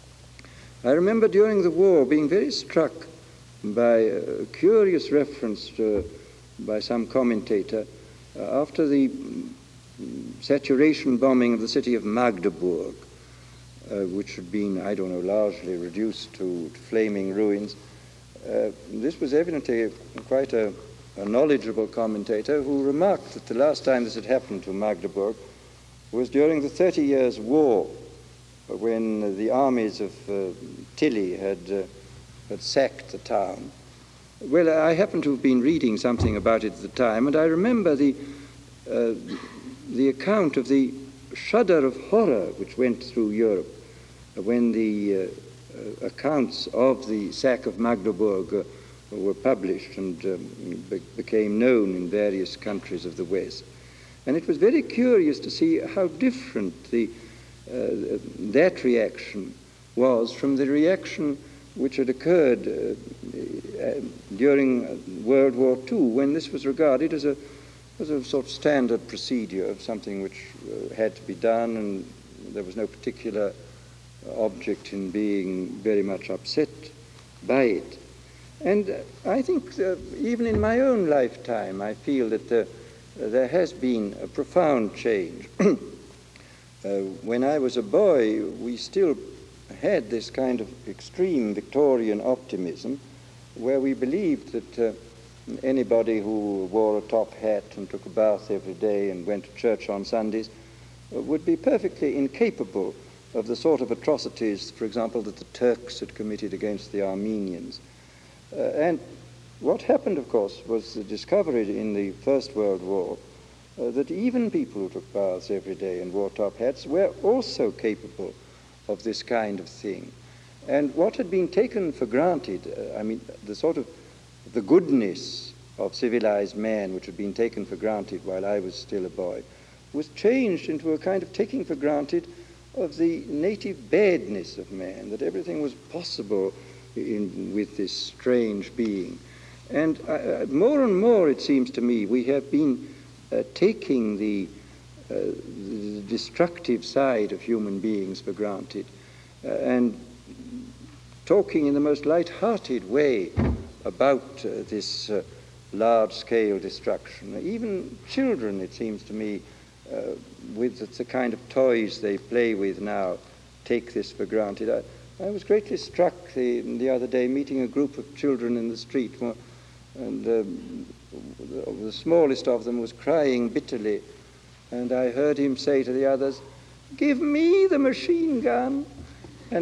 I remember during the war being very struck by a curious reference to, by some commentator uh, after the saturation bombing of the city of Magdeburg, uh, which had been, I don't know, largely reduced to, to flaming ruins. Uh, this was evidently quite a, a knowledgeable commentator who remarked that the last time this had happened to Magdeburg was during the Thirty Years' War, when the armies of uh, Tilly had, uh, had sacked the town. Well, I happened to have been reading something about it at the time, and I remember the, uh, the account of the shudder of horror which went through Europe when the uh, uh, accounts of the sack of Magdeburg uh, were published and um, be- became known in various countries of the West. And it was very curious to see how different the Uh, that reaction was from the reaction which had occurred uh, uh, during World War Two, when this was regarded as a, as a sort of standard procedure of something which uh, had to be done, and there was no particular object in being very much upset by it. And uh, I think uh, even in my own lifetime, I feel that uh, there has been a profound change. Uh, when I was a boy, we still had this kind of extreme Victorian optimism where we believed that uh, anybody who wore a top hat and took a bath every day and went to church on Sundays uh, would be perfectly incapable of the sort of atrocities, for example, that the Turks had committed against the Armenians. Uh, and what happened, of course, was the discovery in the First World War Uh, that even people who took baths every day and wore top hats were also capable of this kind of thing. And what had been taken for granted, uh, I mean, the sort of the goodness of civilized man, which had been taken for granted while I was still a boy, was changed into a kind of taking for granted of the native badness of man, that everything was possible in, with this strange being. And uh, more and more, it seems to me, we have been Uh, taking the, uh, the destructive side of human beings for granted uh, and talking in the most light-hearted way about uh, this uh, large-scale destruction. Even children, it seems to me, uh, with the kind of toys they play with now, take this for granted. I, I was greatly struck the, the other day meeting a group of children in the street, and um, the smallest of them was crying bitterly, and I heard him say to the others, "Give me the machine gun." And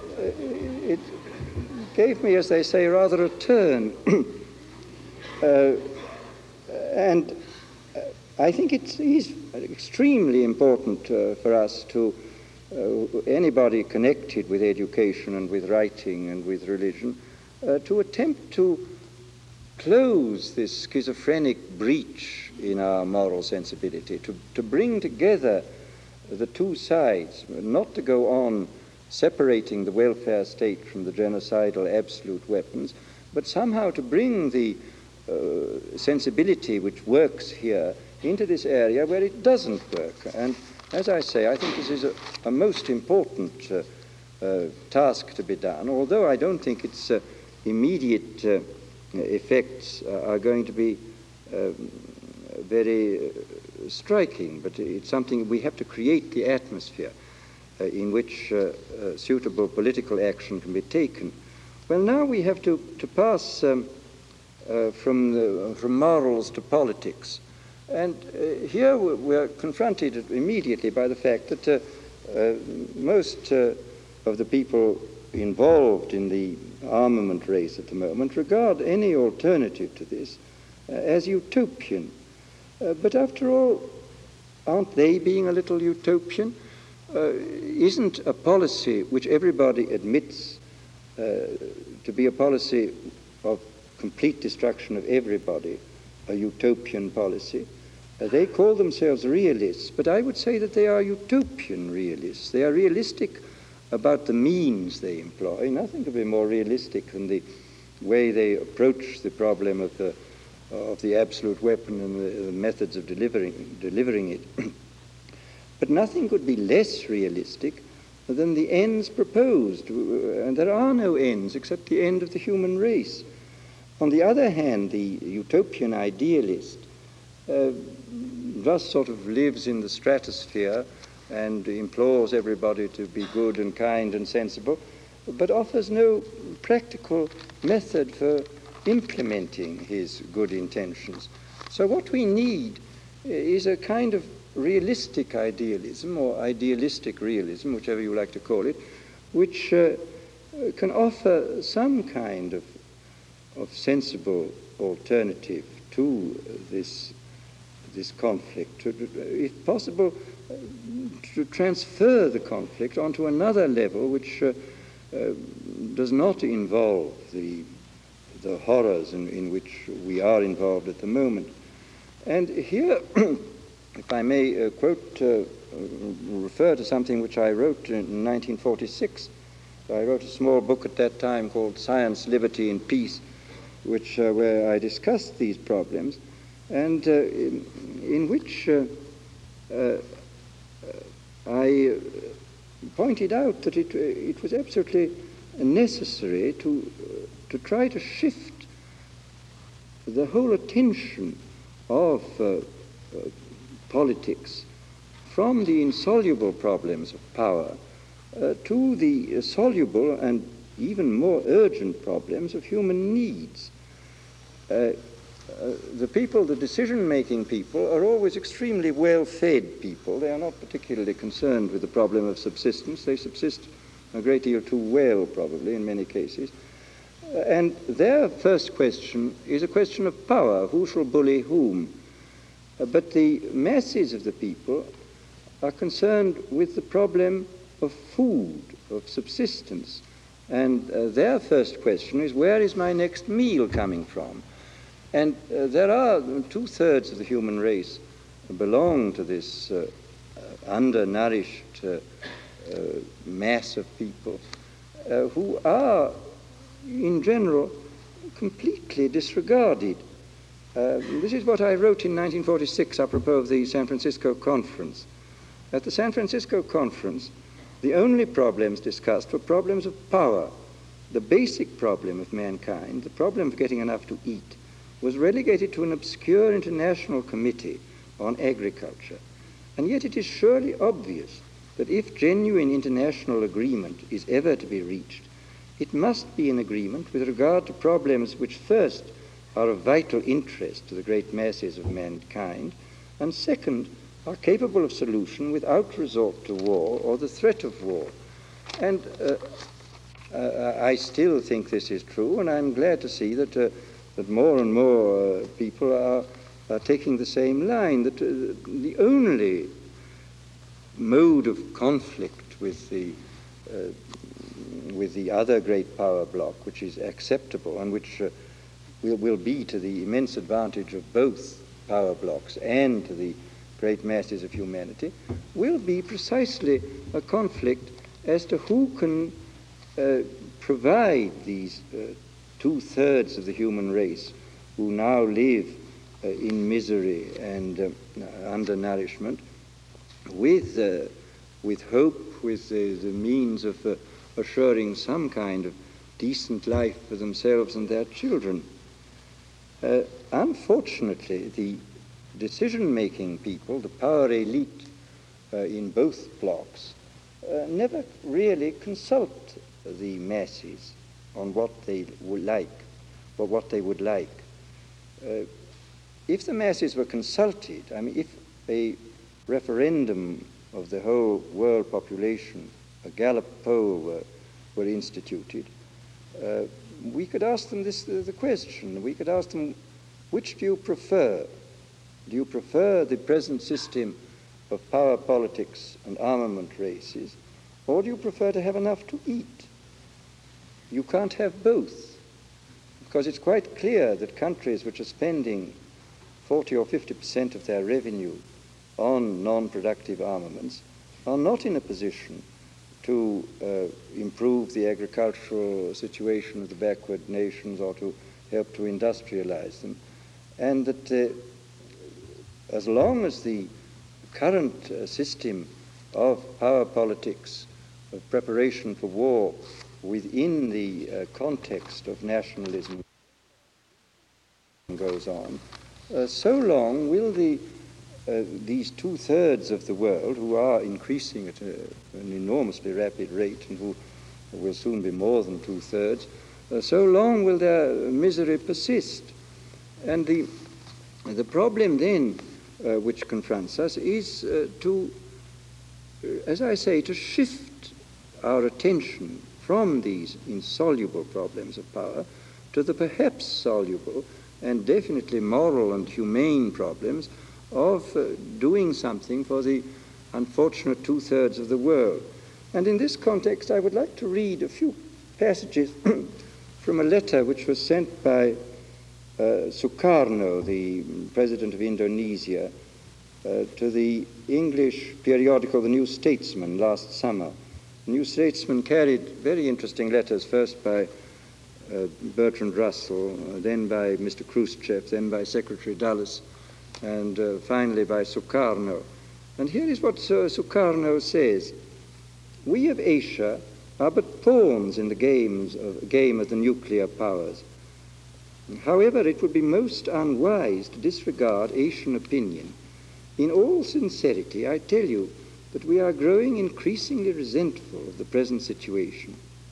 uh, it gave me, as they say, rather a turn. uh, and I think it is extremely important uh, for us to, uh, anybody connected with education and with writing and with religion, uh, to attempt to close this schizophrenic breach in our moral sensibility, to, to bring together the two sides, not to go on separating the welfare state from the genocidal absolute weapons, but somehow to bring the uh, sensibility which works here into this area where it doesn't work. And as I say, I think this is a, a most important uh, uh, task to be done, although I don't think its uh, immediate uh, effects are going to be um, very uh, striking, but it's something we have to create the atmosphere uh, in which uh, uh, suitable political action can be taken. Well, now we have to, to pass um, uh, from, the, from morals to politics. And uh, here we're confronted immediately by the fact that uh, uh, most uh, of the people involved in the armament race at the moment regard any alternative to this uh, as utopian. Uh, but after all, aren't they being a little utopian? uh, isn't a policy which everybody admits uh, to be a policy of complete destruction of everybody, a utopian policy. Uh, they call themselves realists, but I would say that they are utopian realists. They are realistic about the means they employ. Nothing could be more realistic than the way they approach the problem of the, of the absolute weapon and the, the methods of delivering, delivering it. But nothing could be less realistic than the ends proposed, and there are no ends except the end of the human race. On the other hand, the utopian idealist uh, thus sort of lives in the stratosphere and implores everybody to be good and kind and sensible, but offers no practical method for implementing his good intentions. So what we need is a kind of realistic idealism, or idealistic realism, whichever you like to call it, which uh, can offer some kind of, of sensible alternative to this, this conflict, to, if possible, to transfer the conflict onto another level which uh, uh, does not involve the, the horrors in, in which we are involved at the moment. And here, if I may uh, quote, uh, refer to something which I wrote in nineteen forty-six. I wrote a small book at that time called Science, Liberty and Peace, which, uh, where I discussed these problems, and uh, in, in which uh, uh, I pointed out that it, it was absolutely necessary to, uh, to try to shift the whole attention of uh, uh, politics from the insoluble problems of power uh, to the uh, soluble and even more urgent problems of human needs. Uh, uh, the people, the decision-making people, are always extremely well-fed people. They are not particularly concerned with the problem of subsistence. They subsist a great deal too well, probably, in many cases. Uh, and their first question is a question of power. Who shall bully whom? Uh, but the masses of the people are concerned with the problem of food, of subsistence. And uh, their first question is, where is my next meal coming from? And uh, there are two-thirds of the human race belong to this uh, uh, undernourished uh, uh, mass of people uh, who are, in general, completely disregarded. Uh, this is what I wrote in nineteen forty-six apropos of the San Francisco Conference. At the San Francisco Conference, the only problems discussed were problems of power. The basic problem of mankind, the problem of getting enough to eat, was relegated to an obscure international committee on agriculture. And yet it is surely obvious that if genuine international agreement is ever to be reached, it must be an agreement with regard to problems which first are of vital interest to the great masses of mankind, and second, are capable of solution without resort to war or the threat of war. And uh, uh, I still think this is true, and I'm glad to see that, uh, that more and more uh, people are, are taking the same line, that uh, the only mode of conflict with the, uh, with the other great power bloc, which is acceptable and which uh, will, will be to the immense advantage of both power blocs and to the great masses of humanity, will be precisely a conflict as to who can uh, provide these uh, two-thirds of the human race who now live uh, in misery and uh, undernourishment with, uh, with hope, with uh, the means of uh, assuring some kind of decent life for themselves and their children. Uh, unfortunately, the decision-making people, the power elite uh, in both blocs, uh, never really consult the masses on what they would like, or what they would like. Uh, if the masses were consulted, I mean, if a referendum of the whole world population, a Gallup poll were, were instituted, uh, we could ask them this, uh, the question. We could ask them, which do you prefer? Do you prefer the present system of power politics and armament races, or do you prefer to have enough to eat? You can't have both, because it's quite clear that countries which are spending forty or fifty percent of their revenue on non-productive armaments are not in a position to uh, improve the agricultural situation of the backward nations or to help to industrialize them. And that uh, as long as the current uh, system of power politics, of preparation for war within the uh, context of nationalism goes on, uh, so long will the uh, these two-thirds of the world, who are increasing at a, an enormously rapid rate and who will soon be more than two-thirds, uh, so long will their misery persist. And the, the problem then uh, which confronts us is uh, to, uh, as I say, to shift our attention from these insoluble problems of power to the perhaps soluble and definitely moral and humane problems of uh, doing something for the unfortunate two-thirds of the world. And in this context, I would like to read a few passages from a letter which was sent by uh, Sukarno, the president of Indonesia, uh, to the English periodical The New Statesman last summer. The New Statesman carried very interesting letters, first by uh, Bertrand Russell, uh, then by Mister Khrushchev, then by Secretary Dulles, and uh, finally by Sukarno. And here is what uh, Sukarno says: "We of Asia are but pawns in the games of, game of the nuclear powers. However, it would be most unwise to disregard Asian opinion. In all sincerity, I tell you that we are growing increasingly resentful of the present situation.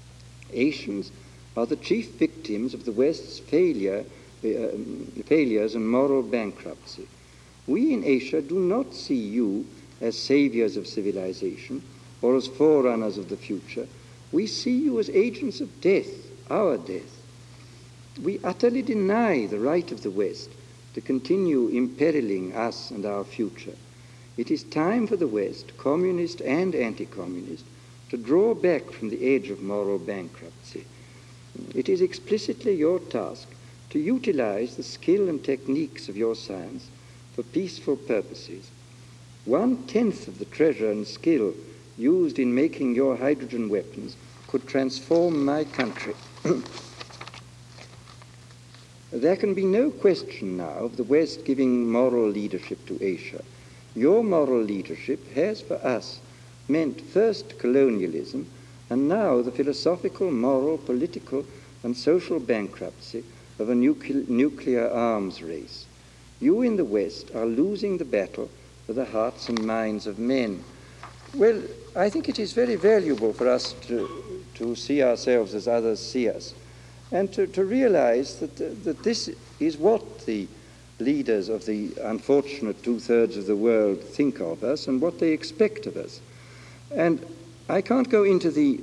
Asians are the chief victims of the West's failure, uh, failures and moral bankruptcy. We in Asia do not see you as saviors of civilization or as forerunners of the future. We see you as agents of death, our death. We utterly deny the right of the West to continue imperiling us and our future. It is time for the West, communist and anti-communist, to draw back from the edge of moral bankruptcy. It is explicitly your task to utilize the skill and techniques of your science for peaceful purposes. One-tenth of the treasure and skill used in making your hydrogen weapons could transform my country. There can be no question now of the West giving moral leadership to Asia. Your moral leadership has for us meant first colonialism and now the philosophical, moral, political and social bankruptcy of a nucle- nuclear arms race. You in the West are losing the battle for the hearts and minds of men." Well, I think it is very valuable for us to, to see ourselves as others see us, and to, to realize that, uh, that this is what the leaders of the unfortunate two-thirds of the world think of us and what they expect of us. And I can't go into the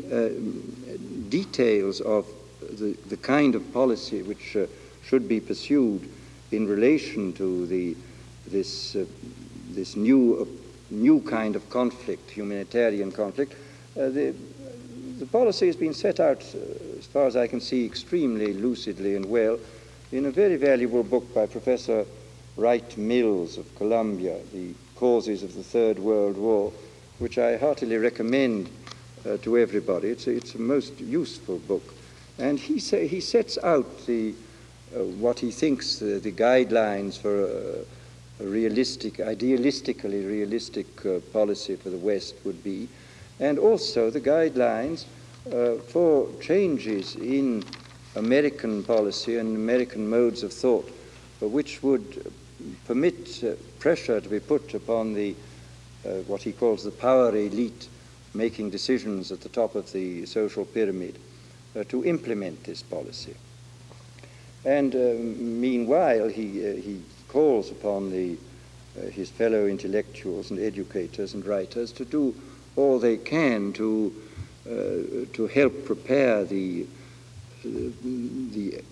uh, details of the, the kind of policy which uh, should be pursued in relation to the, this, uh, this new, uh, new kind of conflict, humanitarian conflict. Uh, the, the policy has been set out, uh, as far as I can see, extremely lucidly and well in a very valuable book by Professor Wright Mills of Columbia, The Causes of the Third World War, which I heartily recommend uh, to everybody. It's a, it's a most useful book. And he, say, he sets out the, uh, what he thinks uh, the guidelines for a, a realistic, idealistically realistic uh, policy for the West would be, and also the guidelines uh, for changes in American policy and American modes of thought, uh, which would permit uh, pressure to be put upon the uh, what he calls the power elite making decisions at the top of the social pyramid uh, to implement this policy. And uh, meanwhile, he, uh, he calls upon the, uh, his fellow intellectuals and educators and writers to do all they can to, uh, to help prepare the, uh, the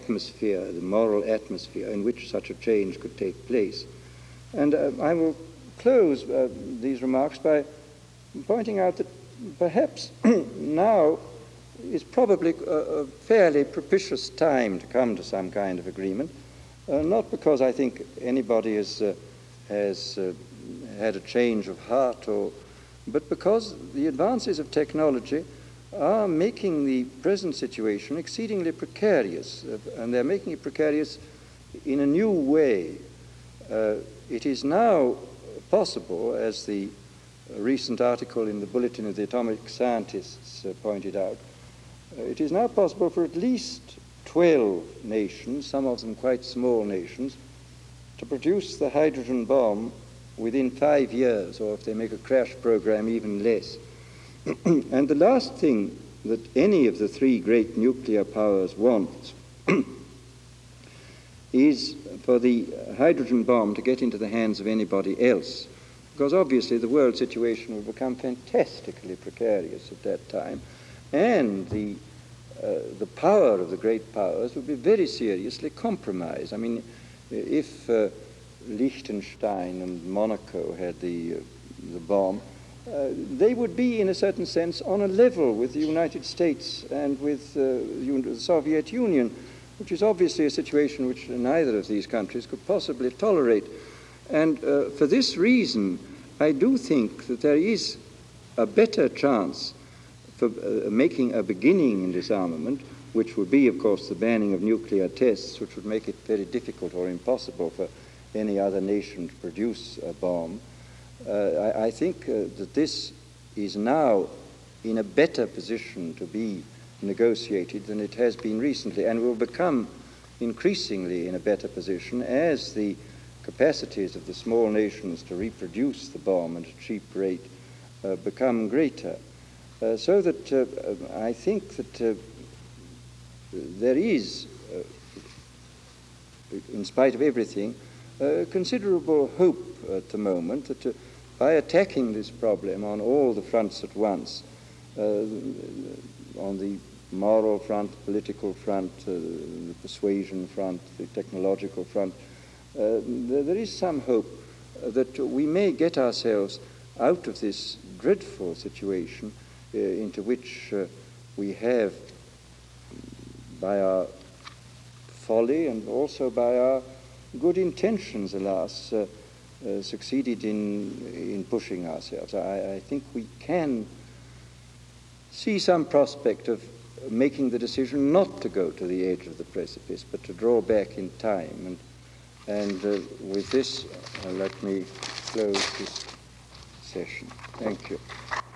atmosphere, the moral atmosphere in which such a change could take place. And uh, I will close uh, these remarks by pointing out that perhaps now is probably a, a fairly propitious time to come to some kind of agreement, uh, not because I think anybody has, uh, has uh, had a change of heart, or, but because the advances of technology are making the present situation exceedingly precarious, uh, and they're making it precarious in a new way. Uh, it is now possible, as the recent article in the Bulletin of the Atomic Scientists uh, pointed out, uh, it is now possible for at least twelve nations, some of them quite small nations, to produce the hydrogen bomb within five years, or if they make a crash program, even less. And the last thing that any of the three great nuclear powers wants is for the hydrogen bomb to get into the hands of anybody else, because obviously the world situation will become fantastically precarious at that time, and the, uh, the power of the great powers will be very seriously compromised. I mean, if uh, Liechtenstein and Monaco had the, uh, the bomb, uh, they would be, in a certain sense, on a level with the United States and with uh, the Soviet Union, which is obviously a situation which neither of these countries could possibly tolerate. And uh, for this reason, I do think that there is a better chance for uh, making a beginning in disarmament, which would be, of course, the banning of nuclear tests, which would make it very difficult or impossible for any other nation to produce a bomb. Uh, I, I think uh, that this is now in a better position to be negotiated than it has been recently, and will become increasingly in a better position as the capacities of the small nations to reproduce the bomb at a cheap rate uh, become greater. Uh, so that uh, I think that uh, there is, uh, in spite of everything, uh, considerable hope at the moment that uh, by attacking this problem on all the fronts at once, uh, on the moral front, the political front, uh, the persuasion front, the technological front, uh, there, there is some hope that we may get ourselves out of this dreadful situation uh, into which uh, we have, by our folly and also by our good intentions, alas, uh, uh, succeeded in, in pushing ourselves. I, I think we can see some prospect of making the decision not to go to the edge of the precipice, but to draw back in time. And, and uh, with this, uh, let me close this session. Thank you.